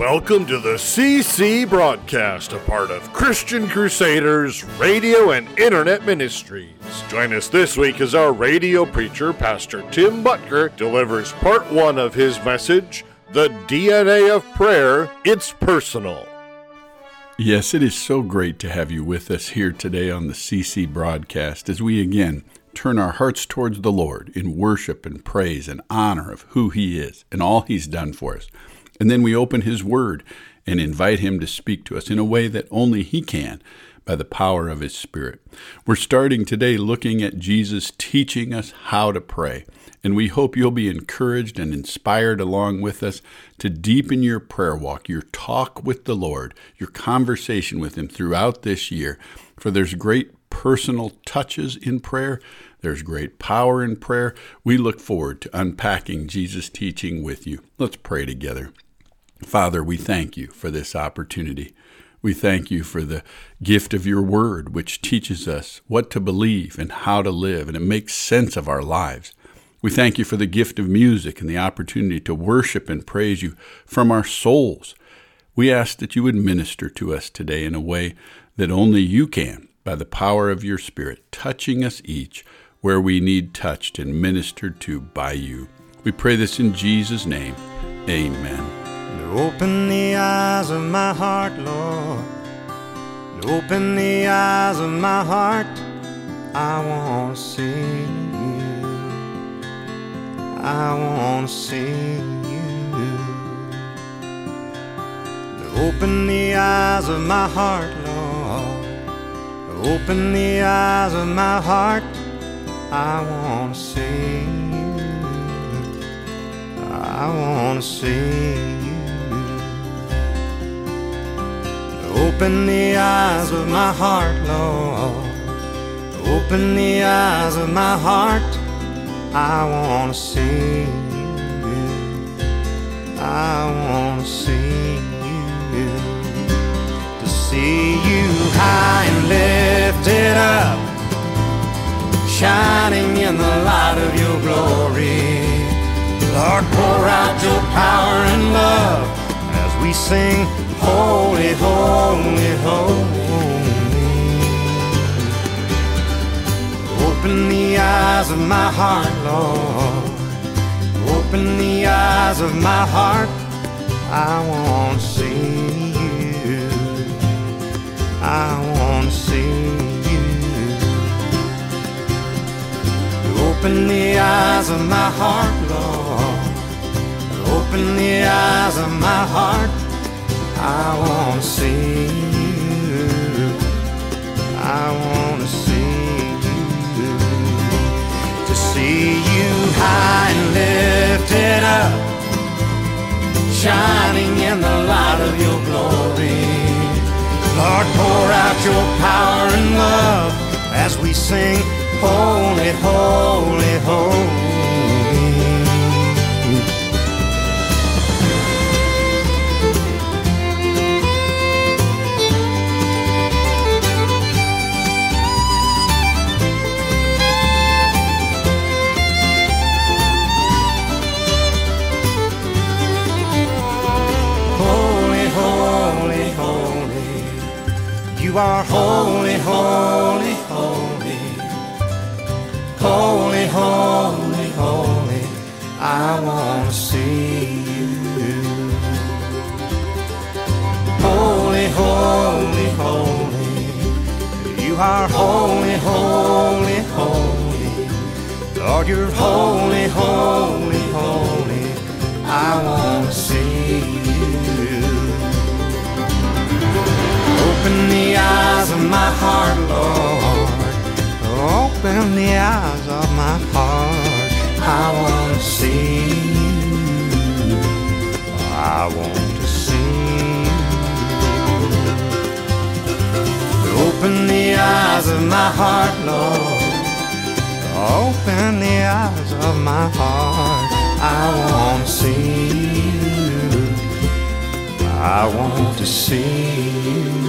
Welcome to the CC Broadcast, a part of Christian Crusaders Radio and Internet Ministries. Join us this week as our radio preacher, Pastor Tim Butker, delivers part one of his message, The DNA of Prayer, It's Personal. Yes, it is so great to have you with us here today on the CC Broadcast as we again turn our hearts towards the Lord in worship and praise and honor of who He is and all He's done for us. And then we open His Word and invite Him to speak to us in a way that only He can by the power of His Spirit. We're starting today looking at Jesus teaching us how to pray. And we hope you'll be encouraged and inspired along with us to deepen your prayer walk, your talk with the Lord, your conversation with Him throughout this year. For there's great personal touches in prayer. There's great power in prayer. We look forward to unpacking Jesus' teaching with you. Let's pray together. Father, we thank you for this opportunity. We thank you for the gift of your word, which teaches us what to believe and how to live, and it makes sense of our lives. We thank you for the gift of music and the opportunity to worship and praise you from our souls. We ask that you would minister to us today in a way that only you can, by the power of your Spirit, touching us each where we need touched and ministered to by you. We pray this in Jesus' name. Amen. Open the eyes of my heart, Lord. Open the eyes of my heart. I want to see you. I want to see you. Open the eyes of my heart, Lord. Open the eyes of my heart. I want to see you. I want to see you. Open the eyes of my heart, Lord. Open the eyes of my heart. I want to see you. I want to see you. To see you high and lifted up, shining in the light of your glory. Lord, pour out your power and love as we sing, holy, holy, holy. Open the eyes of my heart, Lord. Open the eyes of my heart. I want to see you. I want to see you. Open the eyes of my heart, Lord. Open the eyes of my heart. I want to see you. I want to see you. To see you high and lifted up, shining in the light of your glory. Lord, pour out your power and love as we sing, holy, holy, holy. You are holy, holy, holy. Holy, holy, holy. I want to see you. Holy, holy, holy. You are holy, holy, holy. Lord, you're holy, holy, holy. I want to see you. Open the eyes of my heart, Lord. Open the eyes of my heart. I want to see you. I want to see you. Open the eyes of my heart, Lord. Open the eyes of my heart. I want to see you. I want to see you.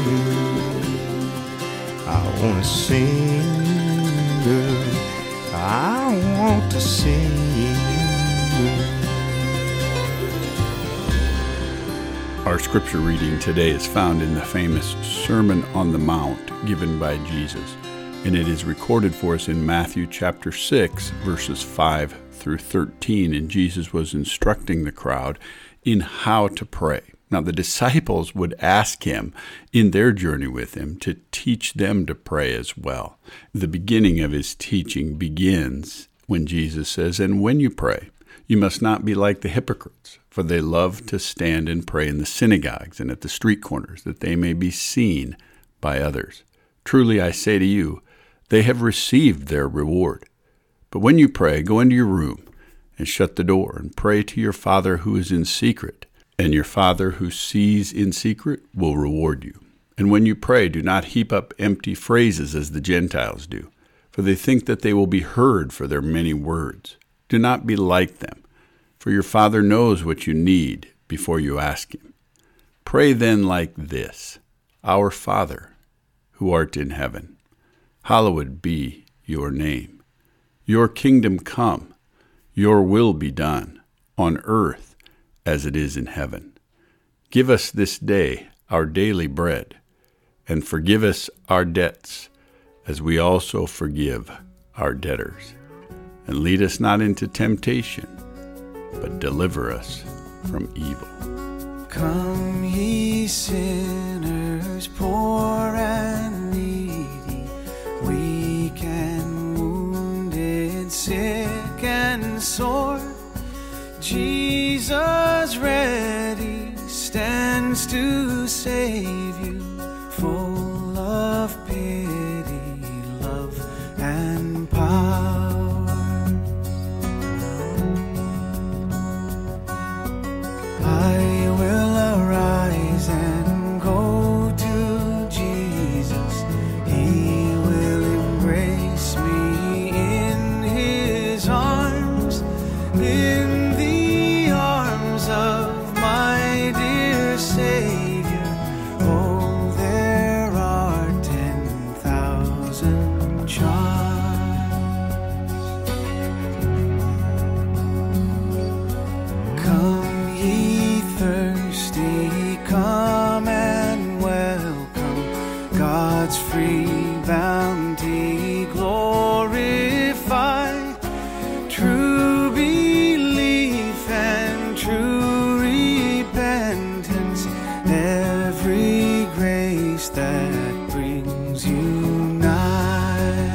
I want to see you. I want to see you. Our scripture reading today is found in the famous Sermon on the Mount given by Jesus, and it is recorded for us in Matthew chapter 6, verses 5 through 13, and Jesus was instructing the crowd in how to pray. Now, the disciples would ask him in their journey with him to teach them to pray as well. The beginning of his teaching begins when Jesus says, "And when you pray, you must not be like the hypocrites, for they love to stand and pray in the synagogues and at the street corners, that they may be seen by others. Truly I say to you, they have received their reward. But when you pray, go into your room and shut the door and pray to your Father who is in secret, and your Father who sees in secret will reward you. And when you pray, do not heap up empty phrases as the Gentiles do, for they think that they will be heard for their many words. Do not be like them, for your Father knows what you need before you ask him. Pray then like this: Our Father, who art in heaven, hallowed be your name. Your kingdom come, your will be done, on earth as it is in heaven. Give us this day our daily bread, and forgive us our debts, as we also forgive our debtors. And lead us not into temptation, but deliver us from evil." Come ye sinners, poor and needy, weak and wounded, sick and sore. Jesus ready stands to save you, full of pity, love, and power. I will arise and go to Jesus. He will embrace me in his arms, in the arms of my dear Savior. Oh, there are 10,000 charms. Come ye thirsty, come and welcome God's free bounty, glorify true belief and true repentance, every grace that brings you nigh.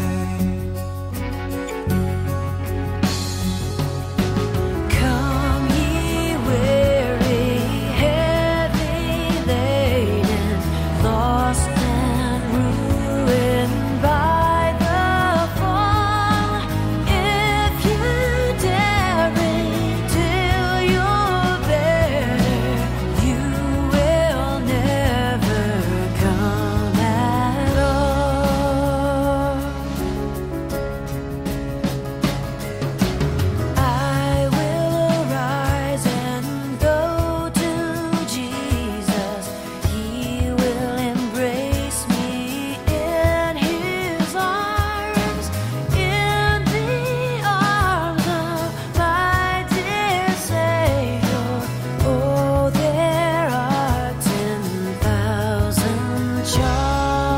Come ye weary, heavy laden, lost and ruined by the fall. If you tarry till you're better, you will never come at all. I will arise and go to Jesus. He will embrace me in his arms, in the arms of my dear Savior. Oh, there are 10,000 charms.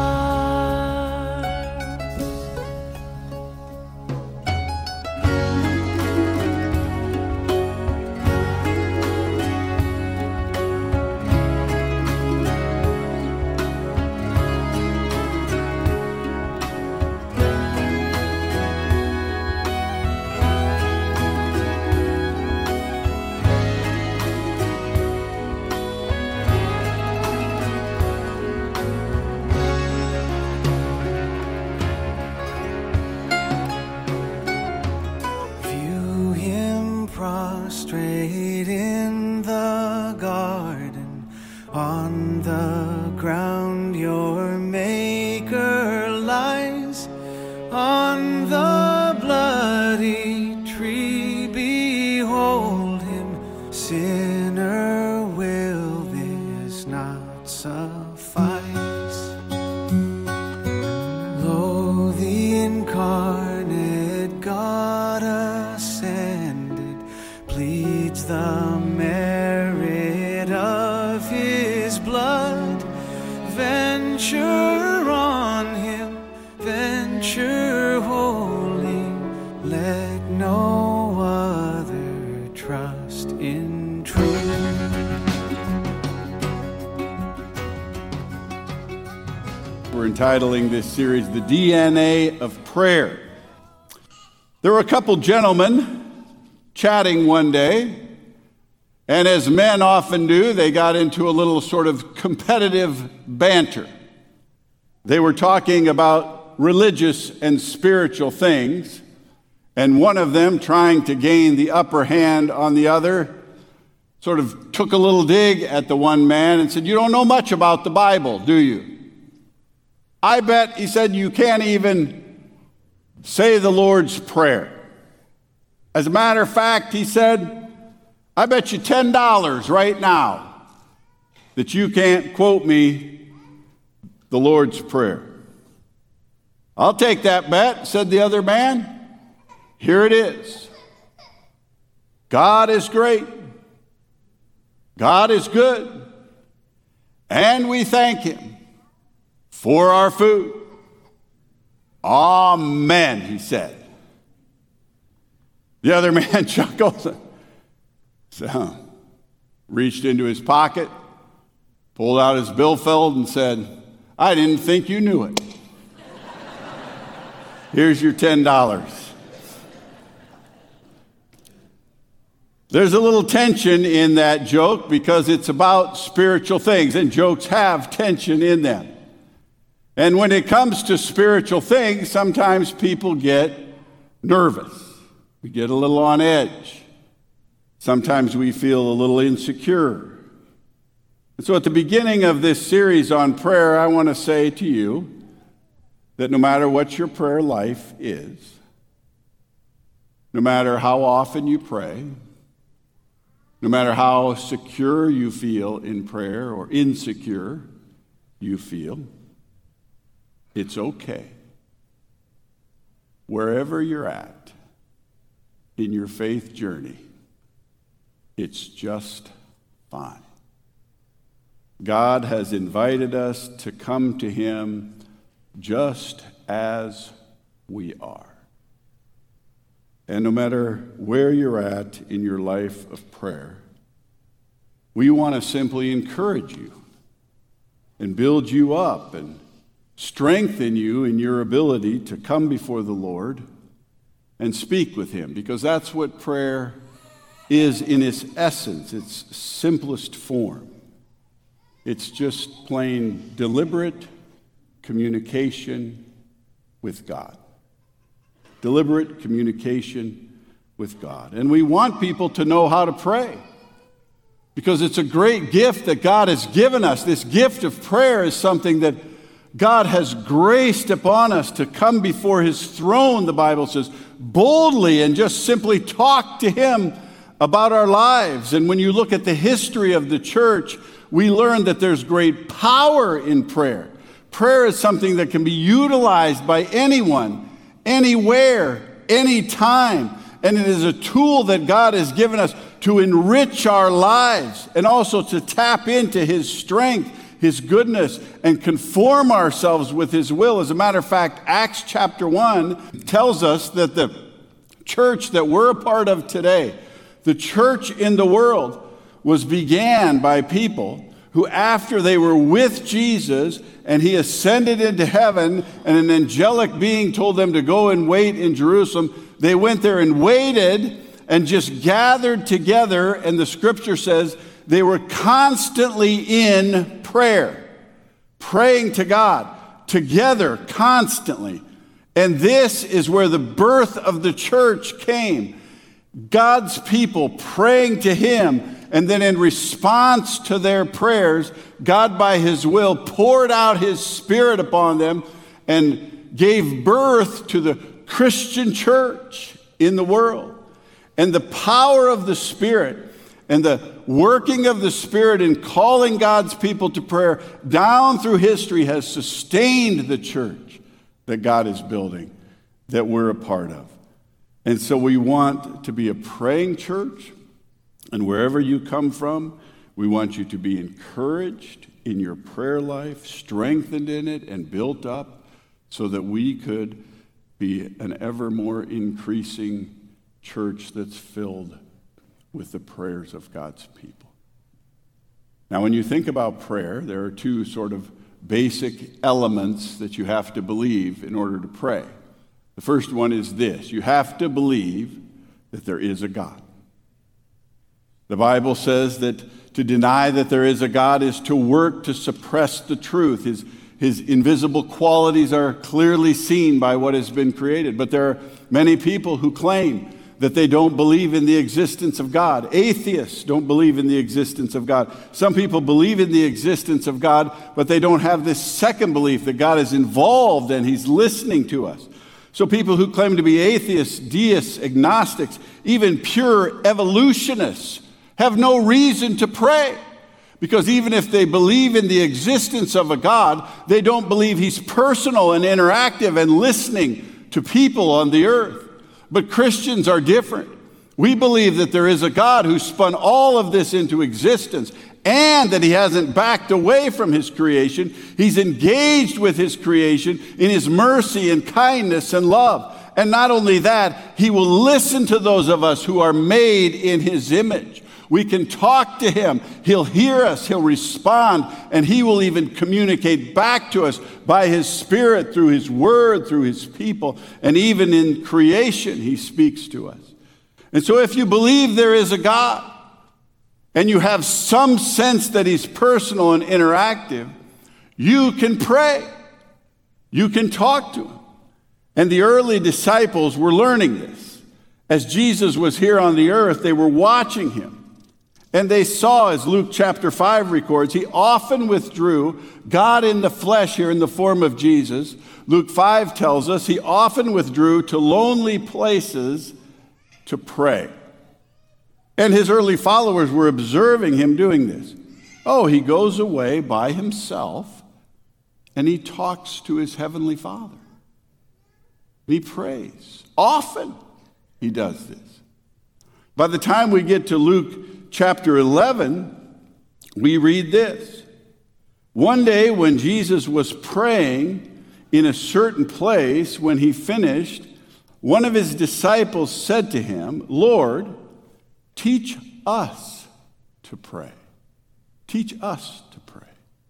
View him prostrate in the garden, on the ground your maker lies, on the bloody tree behold him, sinner, will this not suffice? Lo, the incarnate God ascended, pleads the merit of his venture on him, venture wholly, let no other trust in truth. We're entitling this series, The DNA of Prayer. There were a couple gentlemen chatting one day, and as men often do, they got into a little sort of competitive banter. They were talking about religious and spiritual things, and one of them, trying to gain the upper hand on the other, sort of took a little dig at the one man and said, "You don't know much about the Bible, do you? I bet," he said, "you can't even say the Lord's Prayer. As a matter of fact," he said, "I bet you $10 right now that you can't quote me the Lord's Prayer." "I'll take that bet," said the other man. "Here it is. God is great. God is good. And we thank him for our food. Amen," he said. The other man chuckled, so reached into his pocket, pulled out his billfold and said, "I didn't think you knew it. Here's your $10. There's a little tension in that joke because it's about spiritual things, and jokes have tension in them. And when it comes to spiritual things, sometimes people get nervous. We get a little on edge. Sometimes we feel a little insecure. And so at the beginning of this series on prayer, I want to say to you that no matter what your prayer life is, no matter how often you pray, no matter how secure you feel in prayer or insecure you feel, it's okay. Wherever you're at in your faith journey, it's just fine. God has invited us to come to him just as we are. And no matter where you're at in your life of prayer, we want to simply encourage you and build you up and strengthen you in your ability to come before the Lord and speak with him, because that's what prayer is in its essence, its simplest form. It's just plain deliberate communication with God. Deliberate communication with God. And we want people to know how to pray, because it's a great gift that God has given us. This gift of prayer is something that God has graced upon us to come before his throne, the Bible says, boldly, and just simply talk to him about our lives. And when you look at the history of the church, we learn that there's great power in prayer. Prayer is something that can be utilized by anyone, anywhere, anytime. And it is a tool that God has given us to enrich our lives and also to tap into his strength, his goodness, and conform ourselves with his will. As a matter of fact, Acts chapter 1 tells us that the church that we're a part of today, the church in the world, was began by people who, after they were with Jesus and he ascended into heaven and an angelic being told them to go and wait in Jerusalem, they went there and waited and just gathered together, and the scripture says they were constantly in prayer, praying to God together constantly. And this is where the birth of the church came. God's people praying to him, and then in response to their prayers, God by his will poured out his Spirit upon them and gave birth to the Christian church in the world. And the power of the Spirit and the working of the Spirit in calling God's people to prayer down through history has sustained the church that God is building, that we're a part of. And so we want to be a praying church, and wherever you come from, We want you to be encouraged in your prayer life, strengthened in it, and built up so that we could be an ever more increasing church that's filled with the prayers of God's people. Now, when you think about prayer, there are two sort of basic elements that you have to believe in order to pray. The first one is this: you have to believe that there is a God. The Bible says that to deny that there is a God is to work to suppress the truth. His invisible qualities are clearly seen by what has been created. But there are many people who claim that they don't believe in the existence of God. Atheists don't believe in the existence of God. Some people believe in the existence of God, but they don't have this second belief that God is involved and he's listening to us. So people who claim to be atheists, deists, agnostics, even pure evolutionists have no reason to pray. Because even if they believe in the existence of a God, they don't believe he's personal and interactive and listening to people on the earth. But Christians are different. We believe that there is a God who spun all of this into existence and that he hasn't backed away from his creation. He's engaged with his creation in his mercy and kindness and love. And not only that, he will listen to those of us who are made in his image. We can talk to him. He'll hear us. He'll respond. And he will even communicate back to us by his Spirit, through his word, through his people. And even in creation, he speaks to us. And so if you believe there is a God, and you have some sense that he's personal and interactive, you can pray. You can talk to him. And the early disciples were learning this. As Jesus was here on the earth, they were watching him. And they saw, as Luke chapter 5 records, he often withdrew, God in the flesh here in the form of Jesus. Luke 5 tells us he often withdrew to lonely places to pray. And his early followers were observing him doing this. Oh, he goes away by himself and he talks to his heavenly Father. He prays. Often he does this. By the time we get to Luke chapter 11, we read this. One day when Jesus was praying in a certain place, when he finished, one of his disciples said to him, Lord, teach us to pray. Teach us to pray.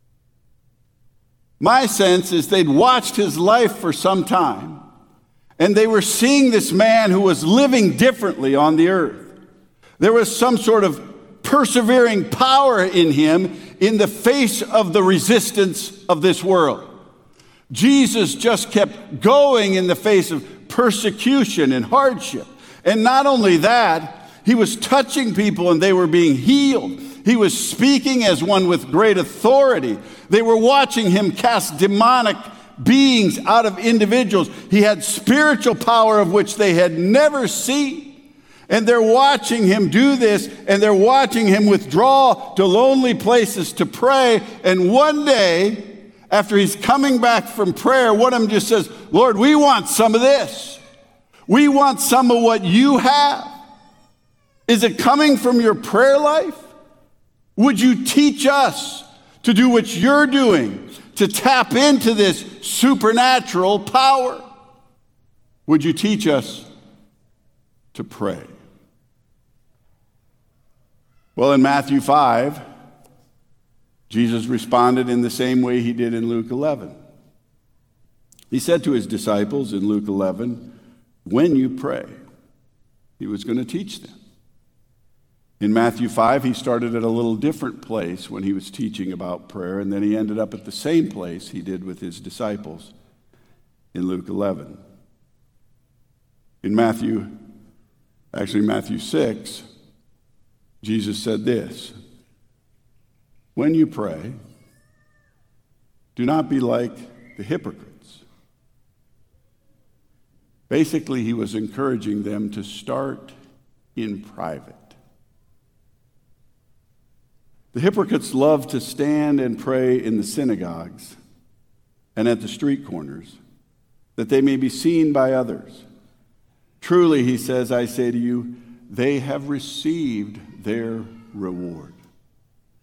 My sense is they'd watched his life for some time, and they were seeing this man who was living differently on the earth. There was some sort of persevering power in him in the face of the resistance of this world. Jesus just kept going in the face of persecution and hardship. And not only that, he was touching people and they were being healed. He was speaking as one with great authority. They were watching him cast demonic beings out of individuals. He had spiritual power of which they had never seen. And they're watching him do this, and they're watching him withdraw to lonely places to pray. And one day, after he's coming back from prayer, one of them just says, Lord, we want some of this. We want some of what you have. Is it coming from your prayer life? Would you teach us to do what you're doing, to tap into this supernatural power? Would you teach us to pray? Well, in Matthew 5, Jesus responded in the same way he did in Luke 11. He said to his disciples in Luke 11, when you pray, he was going to teach them. In Matthew 5, he started at a little different place when he was teaching about prayer, and then he ended up at the same place he did with his disciples in Luke 11. In Matthew 6, Jesus said this, when you pray, do not be like the hypocrites. Basically, he was encouraging them to start in private. The hypocrites love to stand and pray in the synagogues and at the street corners, that they may be seen by others. Truly, he says, I say to you, they have received their reward.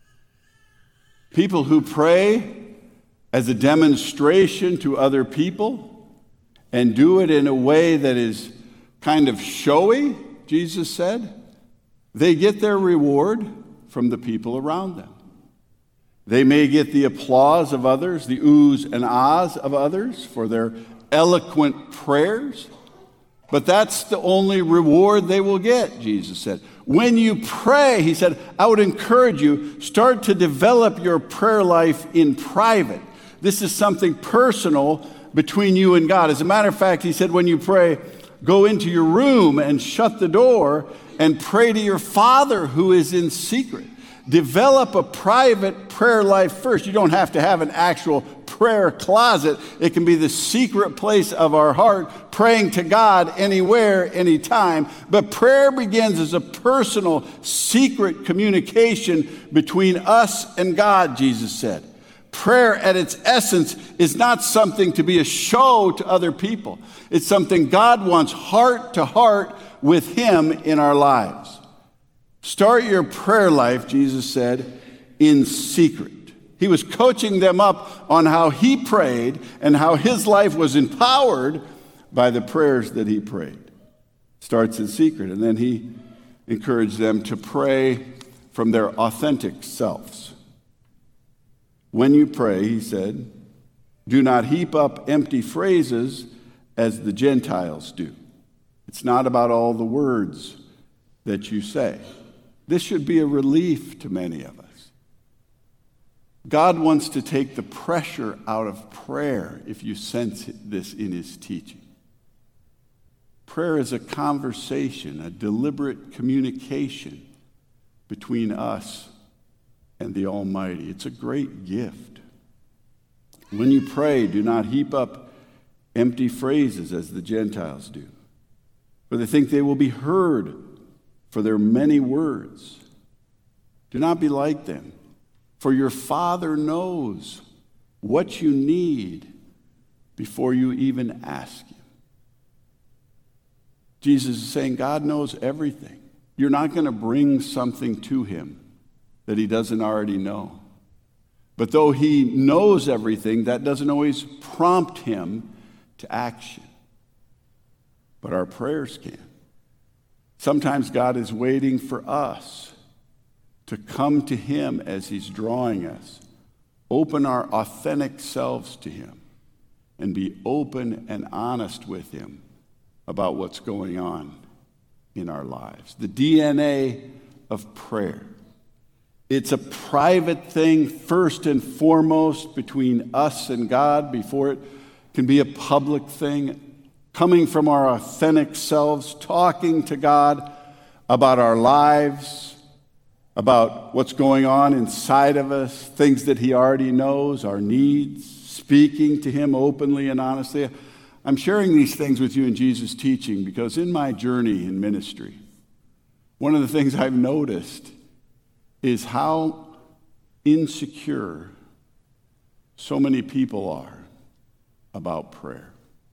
People who pray as a demonstration to other people and do it in a way that is kind of showy, Jesus said, they get their reward from the people around them. They may get the applause of others, the oohs and ahs of others for their eloquent prayers, but that's the only reward they will get, Jesus said. When you pray, he said, I would encourage you, start to develop your prayer life in private. This is something personal between you and God. As a matter of fact, he said, when you pray, go into your room and shut the door and pray to your Father who is in secret. Develop a private prayer life first. You don't have to have an actual prayer closet. It can be the secret place of our heart, praying to God anywhere, anytime. But prayer begins as a personal, secret communication between us and God, Jesus said. Prayer at its essence is not something to be a show to other people. It's something God wants heart to heart with Him in our lives. Start your prayer life, Jesus said, in secret. He was coaching them up on how he prayed and how his life was empowered by the prayers that he prayed. Starts in secret, and then he encouraged them to pray from their authentic selves. When you pray, he said, do not heap up empty phrases as the Gentiles do. It's not about all the words that you say. This should be a relief to many of us. God wants to take the pressure out of prayer if you sense this in his teaching. Prayer is a conversation, a deliberate communication between us and the Almighty. It's a great gift. When you pray, do not heap up empty phrases as the Gentiles do, for they think they will be heard for their many words. Do not be like them, for your Father knows what you need before you even ask him. Jesus is saying God knows everything. You're not going to bring something to him that he doesn't already know. But though he knows everything, that doesn't always prompt him to action. But our prayers can. Sometimes God is waiting for us to come to him as he's drawing us, open our authentic selves to him, and be open and honest with him about what's going on in our lives. The DNA of prayer. It's a private thing, first and foremost, between us and God before it can be a public thing. Coming from our authentic selves, talking to God about our lives, about what's going on inside of us, things that he already knows, our needs, speaking to him openly and honestly. I'm sharing these things with you in Jesus' teaching because in my journey in ministry, one of the things I've noticed is how insecure so many people are about prayer.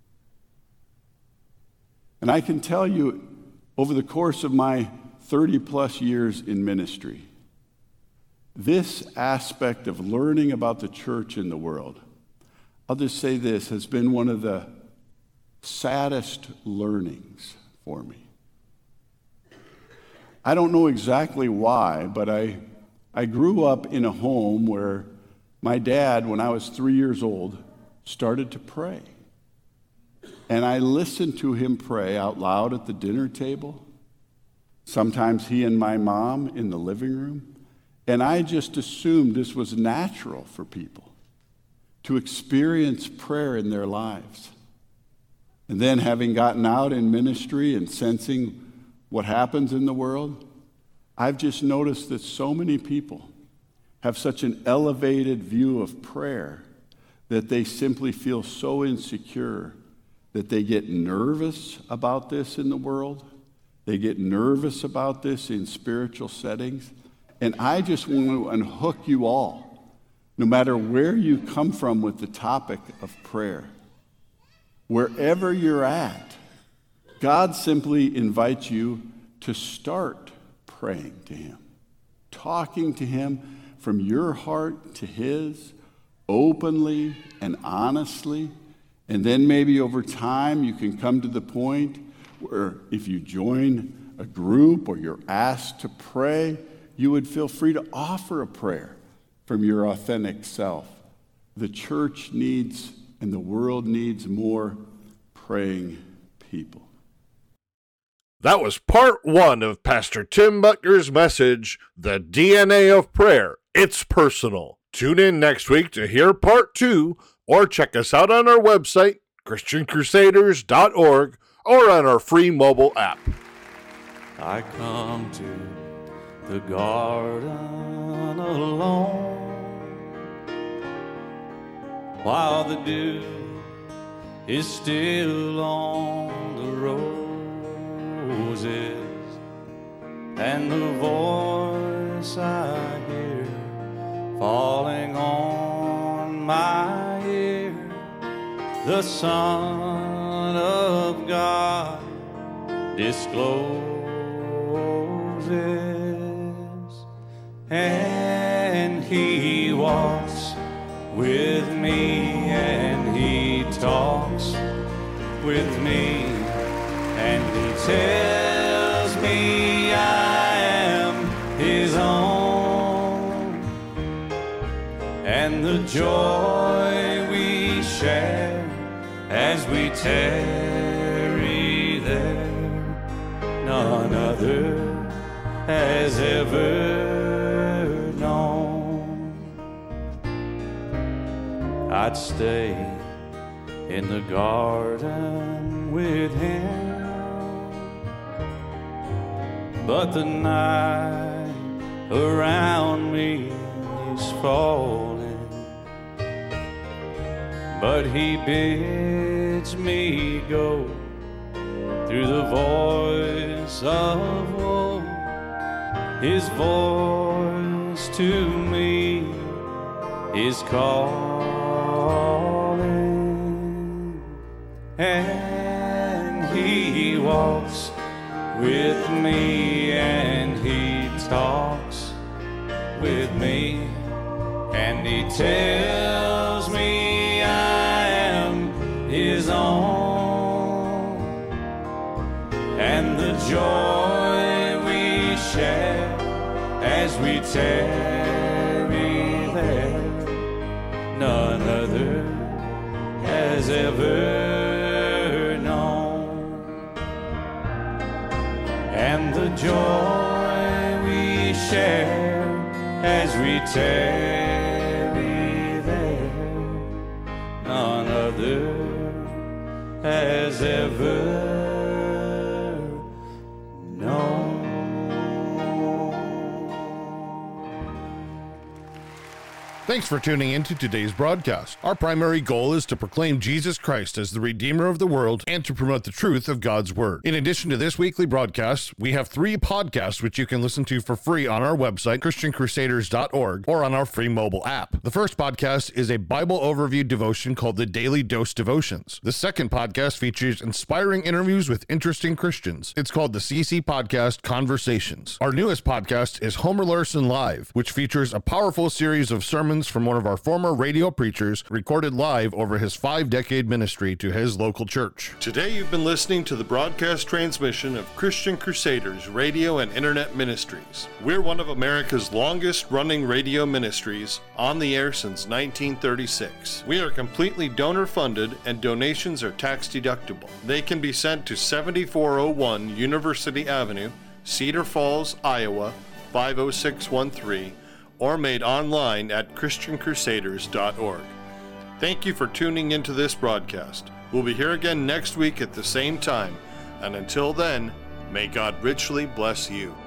And I can tell you, over the course of my 30-plus years in ministry, this aspect of learning about the church in the world, I'll just say this, has been one of the saddest learnings for me. I don't know exactly why, but I grew up in a home where my dad, when I was 3 years old, started to pray. And I listened to him pray out loud at the dinner table. Sometimes he and my mom in the living room. And I just assumed this was natural for people to experience prayer in their lives. And then having gotten out in ministry and sensing what happens in the world, I've just noticed that so many people have such an elevated view of prayer that they simply feel so insecure that they get nervous about this in the world. They get nervous about this in spiritual settings. And I just want to unhook you all, no matter where you come from with the topic of prayer. Wherever you're at, God simply invites you to start praying to him, talking to him from your heart to his, openly and honestly. And then maybe over time you can come to the point where if you join a group or you're asked to pray, you would feel free to offer a prayer from your authentic self. The church needs and the world needs more praying people. That was part 1 of Pastor Tim Butker's message, The DNA of Prayer. It's personal. Tune in next week to hear part 2, or check us out on our website, ChristianCrusaders.org, or on our free mobile app. I come to the garden alone, while the dew is still on the roses, and the voice I hear falling on my ear, the Son of God discloses, and he walks with me, and he talks with me, and he tells me I am his own, and the joy we share as we tarry there, none other has ever known. I'd stay in the garden with him, but the night around me is falling, but he bids me go through the voice of woe. His voice to me is calling, and he walks with me, and he talks with me, and he tells me I am his own, and the joy we share as we tarry there, none other has ever known, and the joy we share as we tarry there, none other has ever known. Thanks for tuning in to today's broadcast. Our primary goal is to proclaim Jesus Christ as the Redeemer of the world and to promote the truth of God's Word. In addition to this weekly broadcast, we have 3 podcasts which you can listen to for free on our website, ChristianCrusaders.org, or on our free mobile app. The first podcast is a Bible overview devotion called the Daily Dose Devotions. The second podcast features inspiring interviews with interesting Christians. It's called the CC Podcast Conversations. Our newest podcast is Homer Larson Live, which features a powerful series of sermons from one of our former radio preachers recorded live over his 5-decade ministry to his local church. Today you've been listening to the broadcast transmission of Christian Crusaders Radio and Internet Ministries. We're one of America's longest running radio ministries, on the air since 1936. We are completely donor funded and donations are tax deductible. They can be sent to 7401 University Avenue, Cedar Falls, Iowa 50613, or made online at ChristianCrusaders.org. Thank you for tuning into this broadcast. We'll be here again next week at the same time, and until then, may God richly bless you.